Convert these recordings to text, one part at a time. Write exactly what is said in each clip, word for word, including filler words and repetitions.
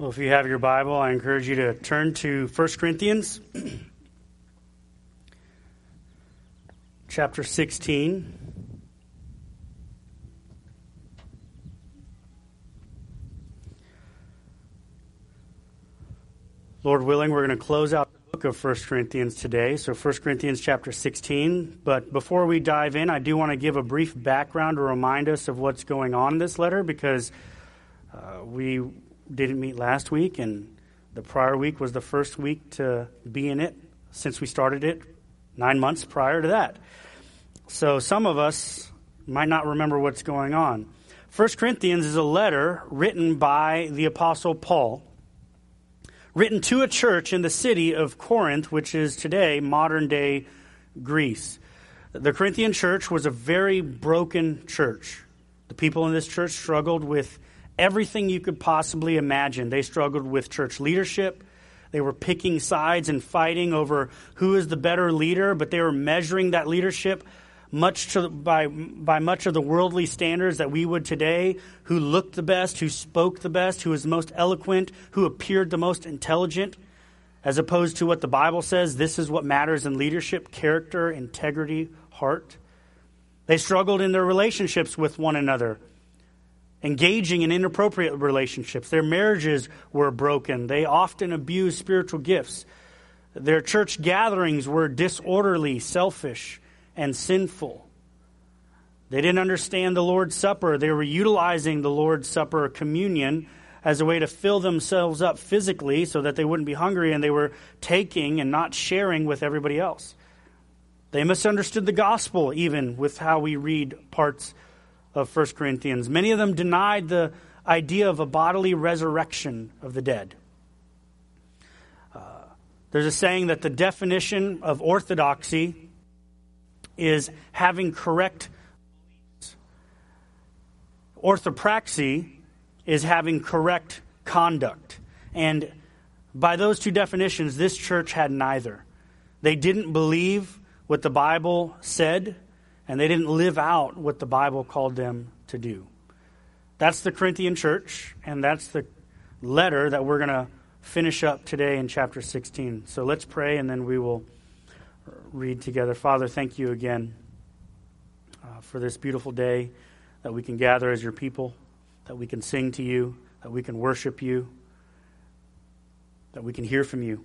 Well, if you have your Bible, I encourage you to turn to First Corinthians chapter sixteen. Lord willing, we're going to close out the book of First Corinthians today, so First Corinthians chapter sixteen. But before we dive in, I do want to give a brief background to remind us of what's going on in this letter, because uh, we didn't meet last week, and the prior week was the first week to be in it since we started it nine months prior to that. So some of us might not remember what's going on. First Corinthians is a letter written by the Apostle Paul, written to a church in the city of Corinth, which is today modern-day Greece. The Corinthian church was a very broken church. The people in this church struggled with everything you could possibly imagine. They struggled with church leadership. They were picking sides and fighting over who is the better leader, but they were measuring that leadership much to, by, by much of the worldly standards that we would today, who looked the best, who spoke the best, who was the most eloquent, who appeared the most intelligent, as opposed to what the Bible says, this is what matters in leadership: character, integrity, heart. They struggled in their relationships with one another, engaging in inappropriate relationships. Their marriages were broken. They often abused spiritual gifts. Their church gatherings were disorderly, selfish, and sinful. They didn't understand the Lord's Supper. They were utilizing the Lord's Supper communion as a way to fill themselves up physically so that they wouldn't be hungry, and they were taking and not sharing with everybody else. They misunderstood the gospel, even with how we read parts of First Corinthians. Many of them denied the idea of a bodily resurrection of the dead. Uh, there's a saying that the definition of orthodoxy is having correct beliefs. Orthopraxy is having correct conduct. And by those two definitions, this church had neither. They didn't believe what the Bible said, and they didn't live out what the Bible called them to do. That's the Corinthian church, and that's the letter that we're going to finish up today in chapter sixteen. So let's pray, and then we will read together. Father, thank you again uh, for this beautiful day that we can gather as your people, that we can sing to you, that we can worship you, that we can hear from you.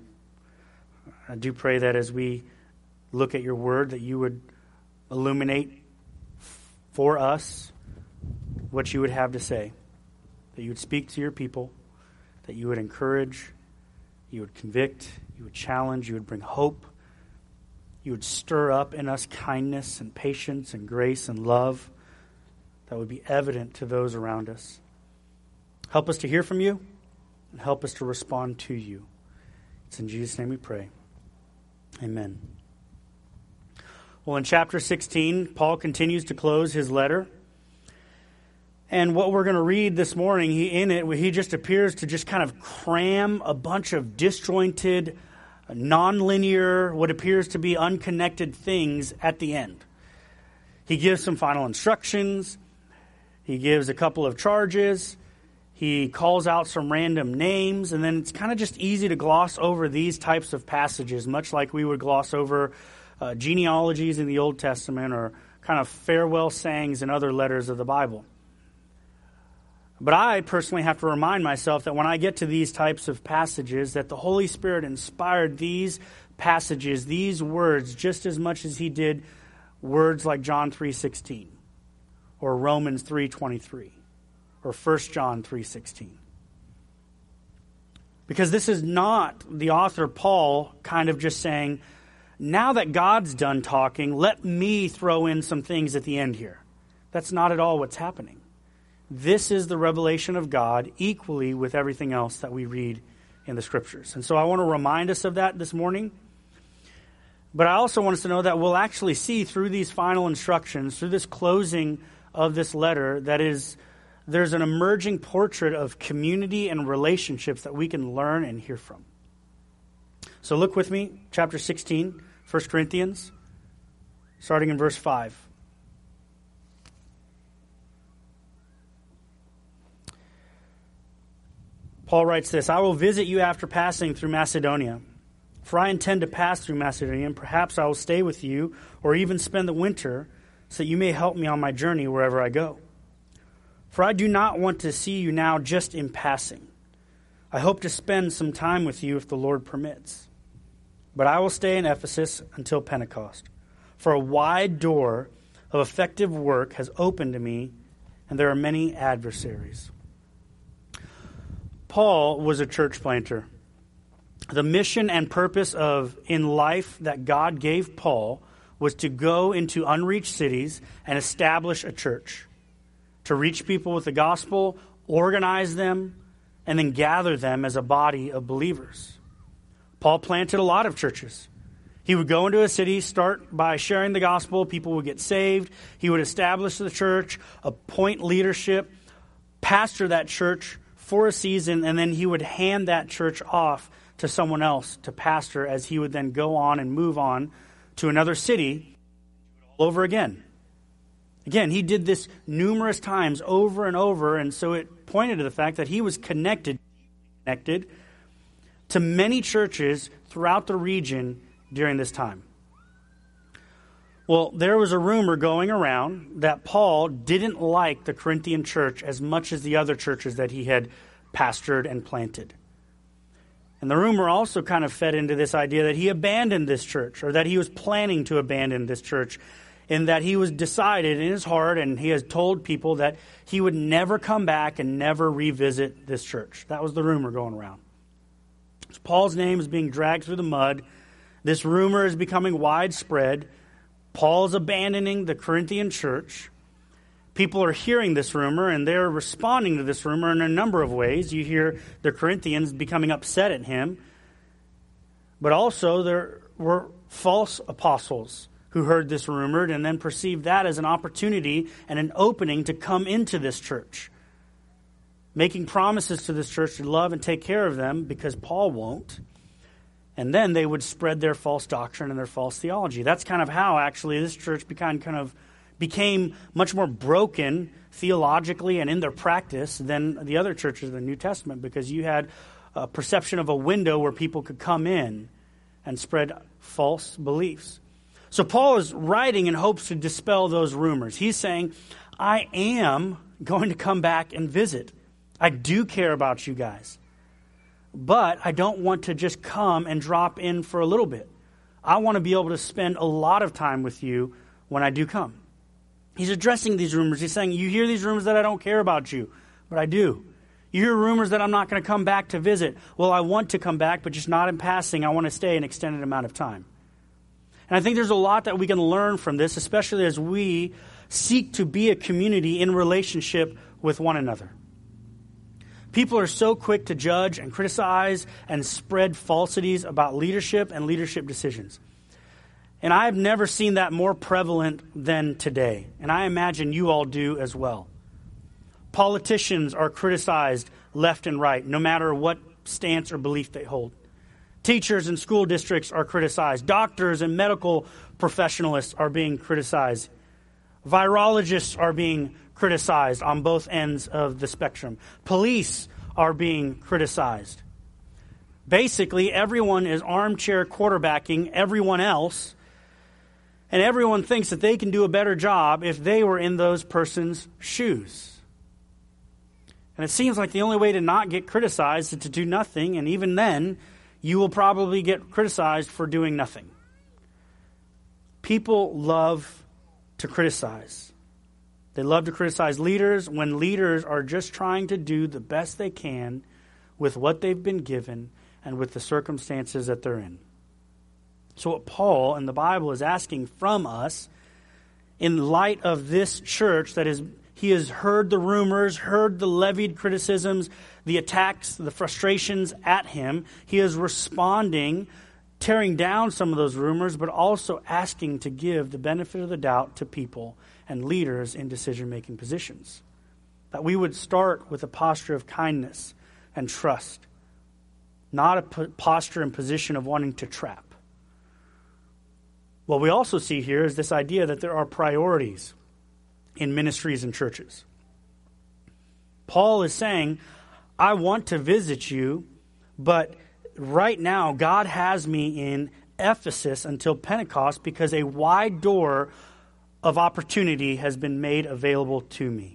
I do pray that as we look at your word, that you would illuminate for us what you would have to say, that you would speak to your people, that you would encourage, you would convict, you would challenge, you would bring hope, you would stir up in us kindness and patience and grace and love that would be evident to those around us. Help us to hear from you and help us to respond to you. It's in Jesus' name we pray. Amen. Well, in chapter sixteen, Paul continues to close his letter. And what we're going to read this morning, he in it, he just appears to just kind of cram a bunch of disjointed, nonlinear, what appears to be unconnected things at the end. He gives some final instructions. He gives a couple of charges. He calls out some random names. And then it's kind of just easy to gloss over these types of passages, much like we would gloss over uh, genealogies in the Old Testament or kind of farewell sayings in other letters of the Bible. But I personally have to remind myself that when I get to these types of passages, that the Holy Spirit inspired these passages, these words, just as much as he did words like John three sixteen or Romans three twenty-three or First John three sixteen. Because this is not the author Paul kind of just saying, now that God's done talking, let me throw in some things at the end here. That's not at all what's happening. This is the revelation of God equally with everything else that we read in the Scriptures. And so I want to remind us of that this morning. But I also want us to know that we'll actually see through these final instructions, through this closing of this letter, that is, there's an emerging portrait of community and relationships that we can learn and hear from. So look with me, chapter sixteen, First Corinthians, starting in verse five. Paul writes this, I will visit you after passing through Macedonia, for I intend to pass through Macedonia, and perhaps I will stay with you or even spend the winter, so that you may help me on my journey wherever I go. For I do not want to see you now just in passing. I hope to spend some time with you if the Lord permits. But I will stay in Ephesus until Pentecost. For a wide door of effective work has opened to me, and there are many adversaries. Paul was a church planter. The mission and purpose of in life that God gave Paul was to go into unreached cities and establish a church, to reach people with the gospel, organize them, and then gather them as a body of believers. Paul planted a lot of churches. He would go into a city, start by sharing the gospel, people would get saved. He would establish the church, appoint leadership, pastor that church for a season, and then he would hand that church off to someone else to pastor as he would then go on and move on to another city all over again. Again, he did this numerous times over and over, and so it pointed to the fact that he was connected, connected to many churches throughout the region during this time. Well, there was a rumor going around that Paul didn't like the Corinthian church as much as the other churches that he had pastored and planted. And the rumor also kind of fed into this idea that he abandoned this church, or that he was planning to abandon this church, in that he was decided in his heart, and he has told people that he would never come back and never revisit this church. That was the rumor going around. So Paul's name is being dragged through the mud. This rumor is becoming widespread. Paul's abandoning the Corinthian church. People are hearing this rumor, and they're responding to this rumor in a number of ways. You hear the Corinthians becoming upset at him. But also there were false apostles who heard this rumored and then perceived that as an opportunity and an opening to come into this church, making promises to this church to love and take care of them because Paul won't. And then they would spread their false doctrine and their false theology. That's kind of how, actually, this church became kind of became much more broken theologically and in their practice than the other churches of the New Testament, because you had a perception of a window where people could come in and spread false beliefs. So Paul is writing in hopes to dispel those rumors. He's saying, I am going to come back and visit. I do care about you guys. But I don't want to just come and drop in for a little bit. I want to be able to spend a lot of time with you when I do come. He's addressing these rumors. He's saying, you hear these rumors that I don't care about you, but I do. You hear rumors that I'm not going to come back to visit. Well, I want to come back, but just not in passing. I want to stay an extended amount of time. And I think there's a lot that we can learn from this, especially as we seek to be a community in relationship with one another. People are so quick to judge and criticize and spread falsities about leadership and leadership decisions. And I've never seen that more prevalent than today. And I imagine you all do as well. Politicians are criticized left and right, no matter what stance or belief they hold. Teachers in school districts are criticized. Doctors and medical professionals are being criticized. Virologists are being criticized on both ends of the spectrum. Police are being criticized. Basically, everyone is armchair quarterbacking everyone else, and everyone thinks that they can do a better job if they were in those persons' shoes. And it seems like the only way to not get criticized is to do nothing, and even then, you will probably get criticized for doing nothing. People love to criticize. They love to criticize leaders when leaders are just trying to do the best they can with what they've been given and with the circumstances that they're in. So what Paul and the Bible is asking from us, in light of this church that is, he has heard the rumors, heard the levied criticisms, the attacks, the frustrations at him, he is responding, tearing down some of those rumors, but also asking to give the benefit of the doubt to people and leaders in decision-making positions. That we would start with a posture of kindness and trust, not a p- posture and position of wanting to trap. What we also see here is this idea that there are priorities in ministries and churches. Paul is saying, I want to visit you, but right now God has me in Ephesus until Pentecost because a wide door of opportunity has been made available to me.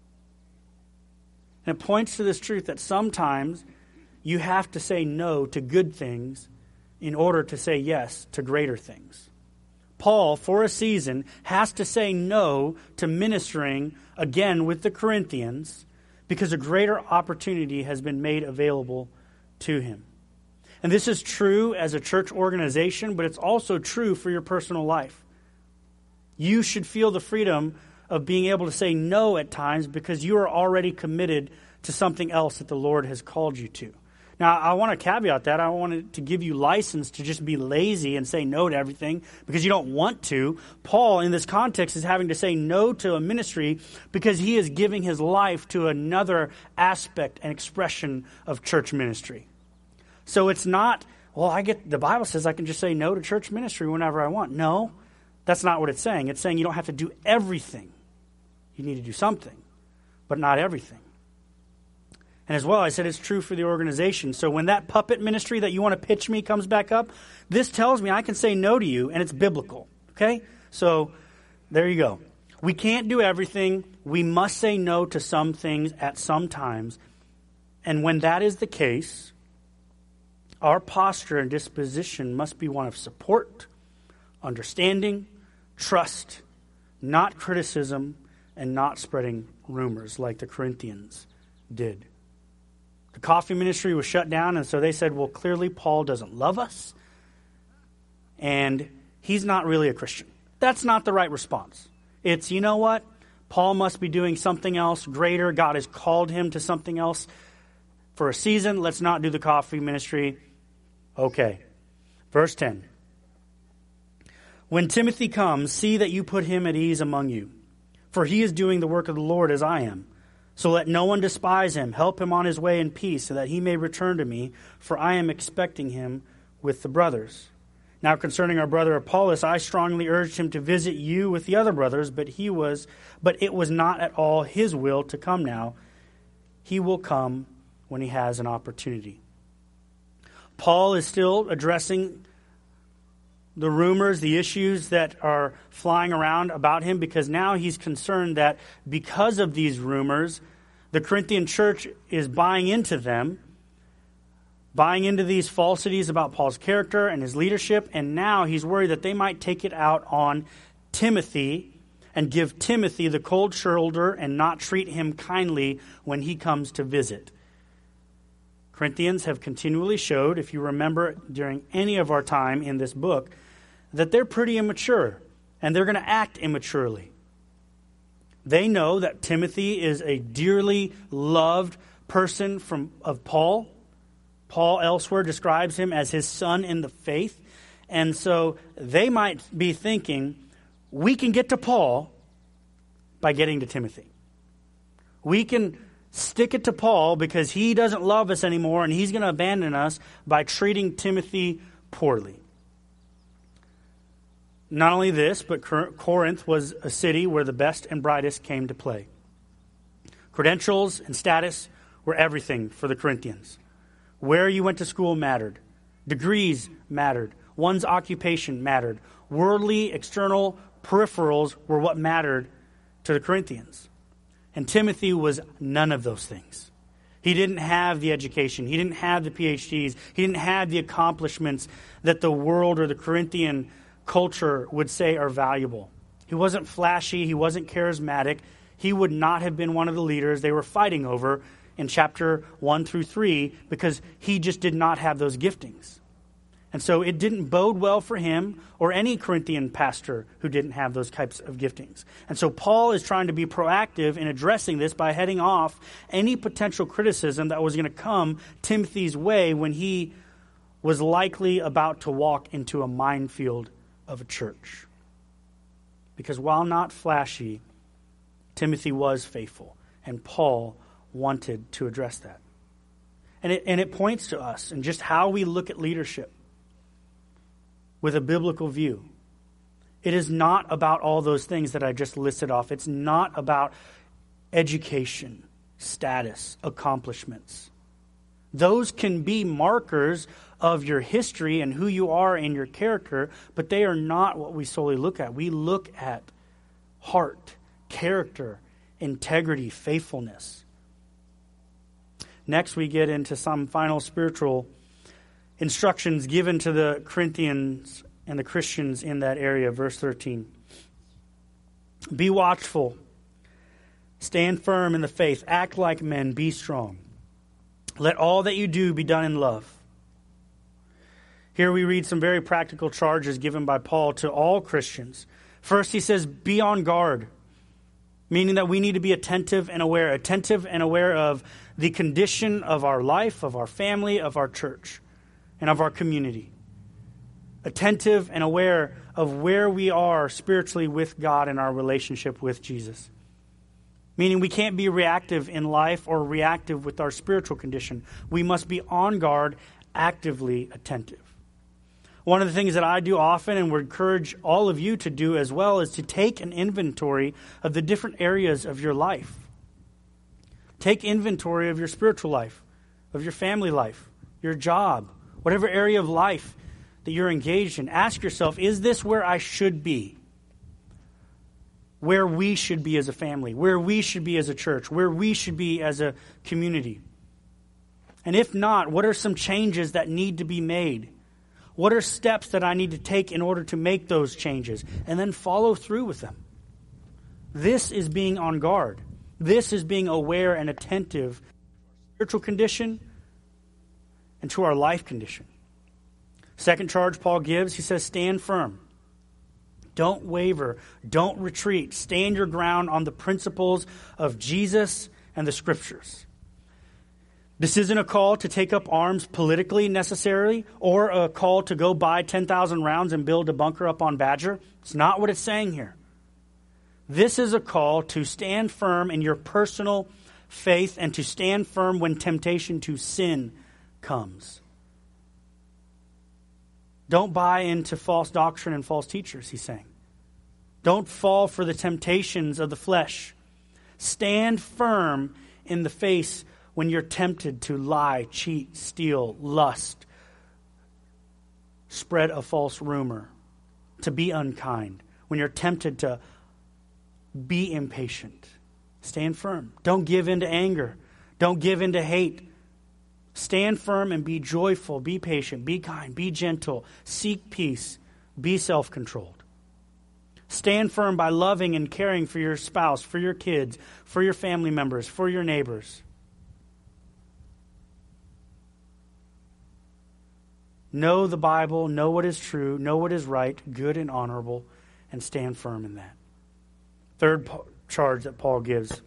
And it points to this truth that sometimes you have to say no to good things in order to say yes to greater things. Paul, for a season, has to say no to ministering again with the Corinthians because a greater opportunity has been made available to him. And this is true as a church organization, but it's also true for your personal life. You should feel the freedom of being able to say no at times because you are already committed to something else that the Lord has called you to. Now, I want to caveat that. I wanted to give you license to just be lazy and say no to everything because you don't want to. Paul, in this context, is having to say no to a ministry because he is giving his life to another aspect and expression of church ministry. So it's not, well, I get the Bible says I can just say no to church ministry whenever I want. No, that's not what it's saying. It's saying you don't have to do everything. You need to do something, but not everything. And as well, I said it's true for the organization. So when that puppet ministry that you want to pitch me comes back up, this tells me I can say no to you, and it's biblical. Okay? So there you go. We can't do everything. We must say no to some things at some times. And when that is the case, our posture and disposition must be one of support, understanding, trust, not criticism, and not spreading rumors like the Corinthians did. The coffee ministry was shut down, and so they said, well, clearly Paul doesn't love us, and he's not really a Christian. That's not the right response. It's, you know what? Paul must be doing something else greater. God has called him to something else for a season. Let's not do the coffee ministry. Okay. Verse ten. When Timothy comes, see that you put him at ease among you, for he is doing the work of the Lord as I am. So let no one despise him. Help him on his way in peace, so that he may return to me, for I am expecting him with the brothers. Now concerning our brother Apollos, I strongly urged him to visit you with the other brothers, but he was, but it was not at all his will to come now. He will come when he has an opportunity. Paul is still addressing the rumors, the issues that are flying around about him, because now he's concerned that because of these rumors, the Corinthian church is buying into them, buying into these falsities about Paul's character and his leadership, and now he's worried that they might take it out on Timothy and give Timothy the cold shoulder and not treat him kindly when he comes to visit. Corinthians have continually showed, if you remember during any of our time in this book, that they're pretty immature, and they're going to act immaturely. They know that Timothy is a dearly loved person from of Paul. Paul elsewhere describes him as his son in the faith. And so they might be thinking, we can get to Paul by getting to Timothy. We can stick it to Paul because he doesn't love us anymore, and he's going to abandon us by treating Timothy poorly. Not only this, but Corinth was a city where the best and brightest came to play. Credentials and status were everything for the Corinthians. Where you went to school mattered. Degrees mattered. One's occupation mattered. Worldly, external peripherals were what mattered to the Corinthians. And Timothy was none of those things. He didn't have the education. He didn't have the P H Ds. He didn't have the accomplishments that the world or the Corinthian culture would say are valuable. He wasn't flashy. He wasn't charismatic. He would not have been one of the leaders they were fighting over in chapter one through three because he just did not have those giftings. And so it didn't bode well for him or any Corinthian pastor who didn't have those types of giftings. And so Paul is trying to be proactive in addressing this by heading off any potential criticism that was going to come Timothy's way when he was likely about to walk into a minefield of a church. Because while not flashy, Timothy was faithful, and Paul wanted to address that. And it, and it points to us and just how we look at leadership with a biblical view. It is not about all those things that I just listed off. It's not about education, status, accomplishments. Those can be markers of your history and who you are and your character, but they are not what we solely look at. We look at heart, character, integrity, faithfulness. Next, we get into some final spiritual instructions given to the Corinthians and the Christians in that area. Verse thirteen. Be watchful. Stand firm in the faith. Act like men. Be strong. Let all that you do be done in love. Here we read some very practical charges given by Paul to all Christians. First, he says, be on guard, meaning that we need to be attentive and aware, attentive and aware of the condition of our life, of our family, of our church, and of our community. Attentive and aware of where we are spiritually with God and our relationship with Jesus. Meaning we can't be reactive in life or reactive with our spiritual condition. We must be on guard, actively attentive. One of the things that I do often and would encourage all of you to do as well is to take an inventory of the different areas of your life. Take inventory of your spiritual life, of your family life, your job, whatever area of life that you're engaged in. Ask yourself, is this where I should be? Where we should be as a family, where we should be as a church, where we should be as a community? And if not, what are some changes that need to be made? What are steps that I need to take in order to make those changes? And then follow through with them. This is being on guard. This is being aware and attentive to our spiritual condition and to our life condition. Second charge Paul gives, he says, stand firm. Don't waver. Don't retreat. Stand your ground on the principles of Jesus and the Scriptures. This isn't a call to take up arms politically necessarily, or a call to go buy ten thousand rounds and build a bunker up on Badger. It's not what it's saying here. This is a call to stand firm in your personal faith and to stand firm when temptation to sin comes. Don't buy into false doctrine and false teachers, he's saying. Don't fall for the temptations of the flesh. Stand firm in the face when you're tempted to lie, cheat, steal, lust, spread a false rumor, to be unkind. When you're tempted to be impatient, stand firm. Don't give in to anger. Don't give in to hate. Stand firm and be joyful, be patient, be kind, be gentle, seek peace, be self-controlled. Stand firm by loving and caring for your spouse, for your kids, for your family members, for your neighbors. Know the Bible, know what is true, know what is right, good and honorable, and stand firm in that. Third charge that Paul gives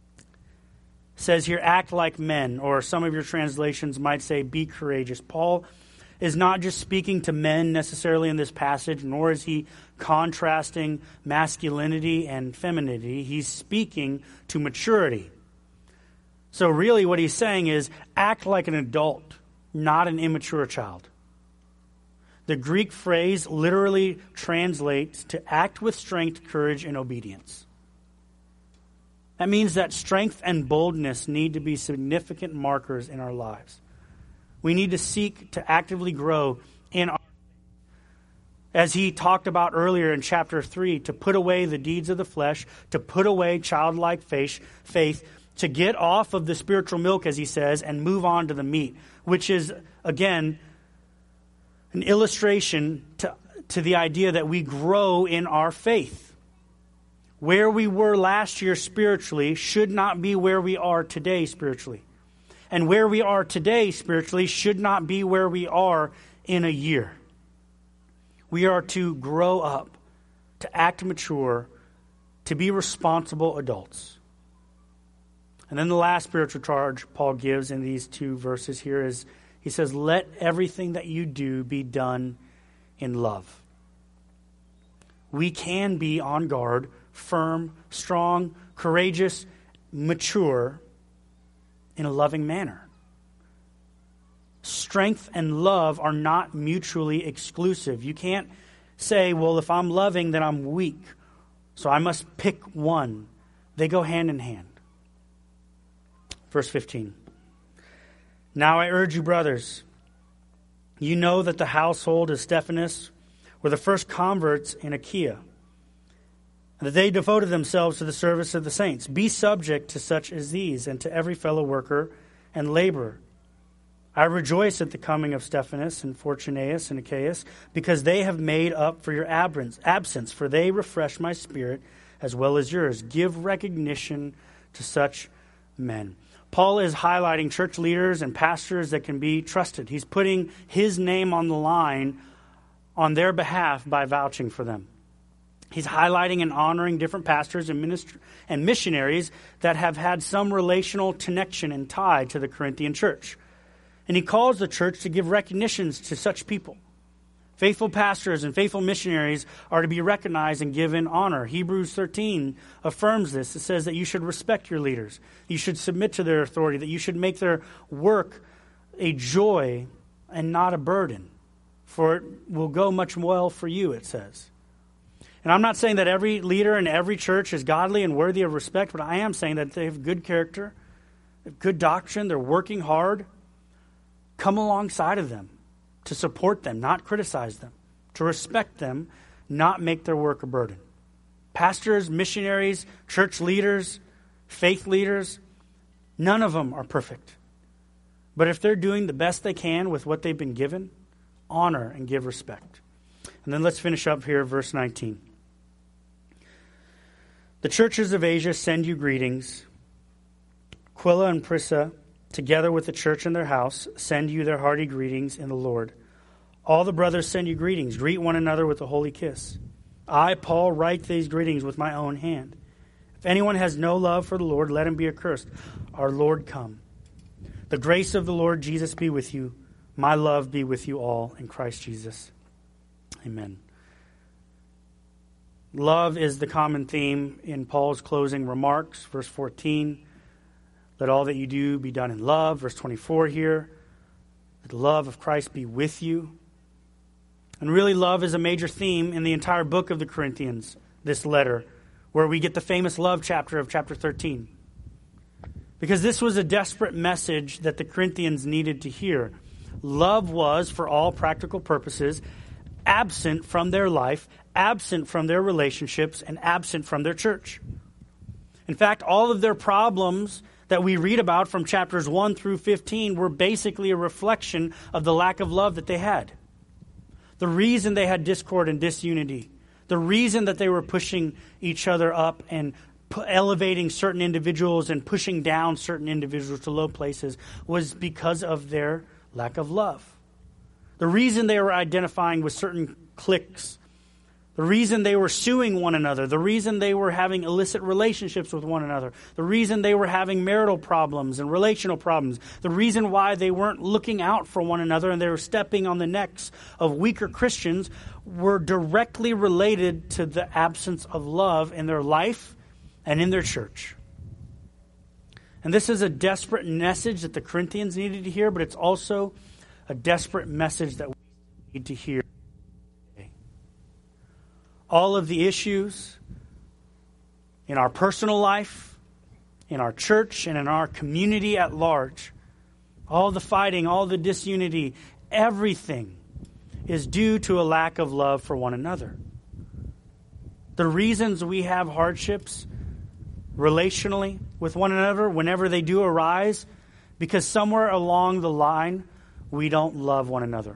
says here, act like men, or some of your translations might say, be courageous. Paul is not just speaking to men necessarily in this passage, nor is he contrasting masculinity and femininity. He's speaking to maturity. So really what he's saying is, act like an adult, not an immature child. The Greek phrase literally translates to act with strength, courage, and obedience. That means that strength and boldness need to be significant markers in our lives. We need to seek to actively grow in our, as he talked about earlier in chapter three, to put away the deeds of the flesh, to put away childlike faith, faith, to get off of the spiritual milk, as he says, and move on to the meat, which is, again, an illustration to, to the idea that we grow in our faith. Where we were last year spiritually should not be where we are today spiritually. And where we are today spiritually should not be where we are in a year. We are to grow up, to act mature, to be responsible adults. And then the last spiritual charge Paul gives in these two verses here is, he says, let everything that you do be done in love. We can be on guard, firm, strong, courageous, mature in a loving manner. Strength and love are not mutually exclusive. You can't say, well, if I'm loving, then I'm weak, so I must pick one. They go hand in hand. Verse fifteen. Now I urge you, brothers, you know that the household of Stephanas were the first converts in Achaia, and that they devoted themselves to the service of the saints. Be subject to such as these, and to every fellow worker and laborer. I rejoice at the coming of Stephanas and Fortunatus and Achaeus, because they have made up for your absence, for they refresh my spirit as well as yours. Give recognition to such men. Paul is highlighting church leaders and pastors that can be trusted. He's putting his name on the line on their behalf by vouching for them. He's highlighting and honoring different pastors and minister- and missionaries that have had some relational connection and tie to the Corinthian church. And he calls the church to give recognitions to such people. Faithful pastors and faithful missionaries are to be recognized and given honor. Hebrews thirteen affirms this. It says that you should respect your leaders. You should submit to their authority, that you should make their work a joy and not a burden. For it will go much well for you, it says. And I'm not saying that every leader in every church is godly and worthy of respect, but I am saying that they have good character, good doctrine, they're working hard. Come alongside of them to support them, not criticize them, to respect them, not make their work a burden. Pastors, missionaries, church leaders, faith leaders, none of them are perfect. But if they're doing the best they can with what they've been given, honor and give respect. And then let's finish up here, verse nineteen. The churches of Asia send you greetings. Aquila and Prisca, together with the church in their house, send you their hearty greetings in the Lord. All the brothers send you greetings. Greet one another with a holy kiss. I, Paul, write these greetings with my own hand. If anyone has no love for the Lord, let him be accursed. Our Lord come. The grace of the Lord Jesus be with you. My love be with you all in Christ Jesus. Amen. Love is the common theme in Paul's closing remarks. Verse fourteen, let all that you do be done in love. Verse twenty-four here, let the love of Christ be with you. And really, love is a major theme in the entire book of the Corinthians, this letter, where we get the famous love chapter of chapter thirteen. Because this was a desperate message that the Corinthians needed to hear. Love was, for all practical purposes, absent from their life, absent from their relationships, and absent from their church. In fact, all of their problems that we read about from chapters one through fifteen were basically a reflection of the lack of love that they had. The reason they had discord and disunity, the reason that they were pushing each other up and elevating certain individuals and pushing down certain individuals to low places was because of their lack of love. The reason they were identifying with certain cliques, the reason they were suing one another, the reason they were having illicit relationships with one another, the reason they were having marital problems and relational problems, the reason why they weren't looking out for one another and they were stepping on the necks of weaker Christians were directly related to the absence of love in their life and in their church. And this is a desperate message that the Corinthians needed to hear, but it's also a desperate message that we need to hear today. All of the issues in our personal life, in our church, and in our community at large, all the fighting, all the disunity, everything is due to a lack of love for one another. The reasons we have hardships relationally with one another, whenever they do arise, because somewhere along the line, we don't love one another.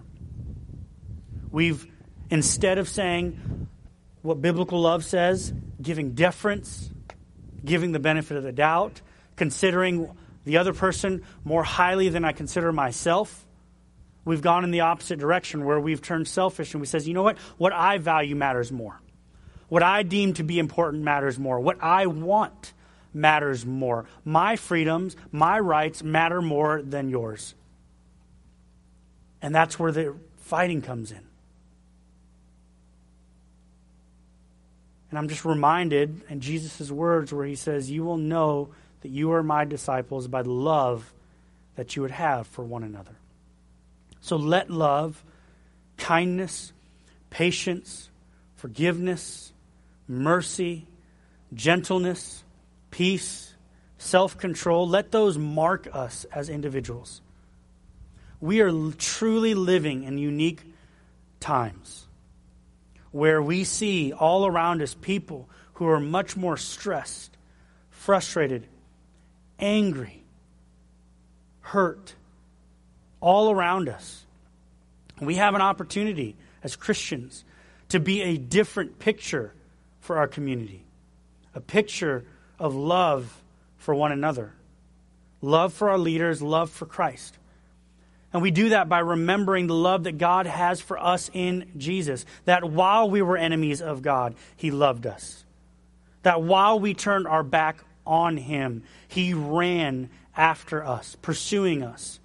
We've, instead of saying what biblical love says, giving deference, giving the benefit of the doubt, considering the other person more highly than I consider myself, we've gone in the opposite direction where we've turned selfish and we says, you know what? What I value matters more. What I deem to be important matters more. What I want matters more. My freedoms, my rights matter more than yours. And that's where the fighting comes in. And I'm just reminded in Jesus' words where he says, you will know that you are my disciples by the love that you would have for one another. So let love, kindness, patience, forgiveness, mercy, gentleness, peace, self-control, let those mark us as individuals. We are truly living in unique times where we see all around us people who are much more stressed, frustrated, angry, hurt, all around us. We have an opportunity as Christians to be a different picture for our community, a picture of love for one another, love for our leaders, love for Christ. And we do that by remembering the love that God has for us in Jesus, that while we were enemies of God, he loved us. That while we turned our back on him, he ran after us, pursuing us.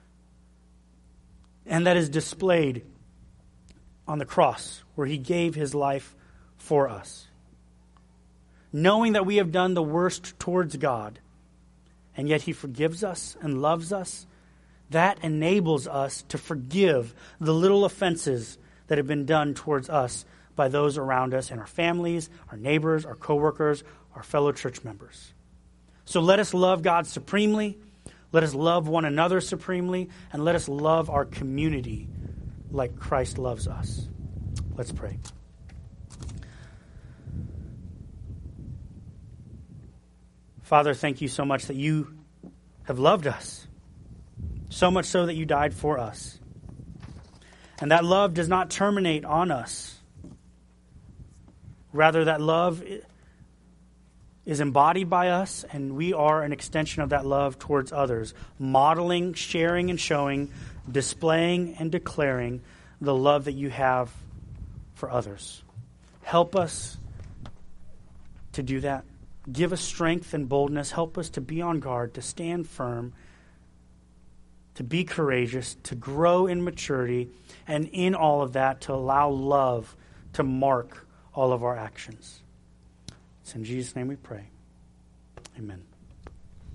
And that is displayed on the cross, where he gave his life for us. Knowing that we have done the worst towards God, and yet he forgives us and loves us, that enables us to forgive the little offenses that have been done towards us by those around us in our families, our neighbors, our coworkers, our fellow church members. So let us love God supremely, let us love one another supremely, and let us love our community like Christ loves us. Let's pray. Father, thank you so much that you have loved us, so much so that you died for us. And that love does not terminate on us. Rather, that love is embodied by us, and we are an extension of that love towards others, modeling, sharing, and showing, displaying, and declaring the love that you have for others. Help us to do that. Give us strength and boldness. Help us to be on guard, to stand firm, to be courageous, to grow in maturity, and in all of that, to allow love to mark all of our actions. It's in Jesus' name we pray. Amen.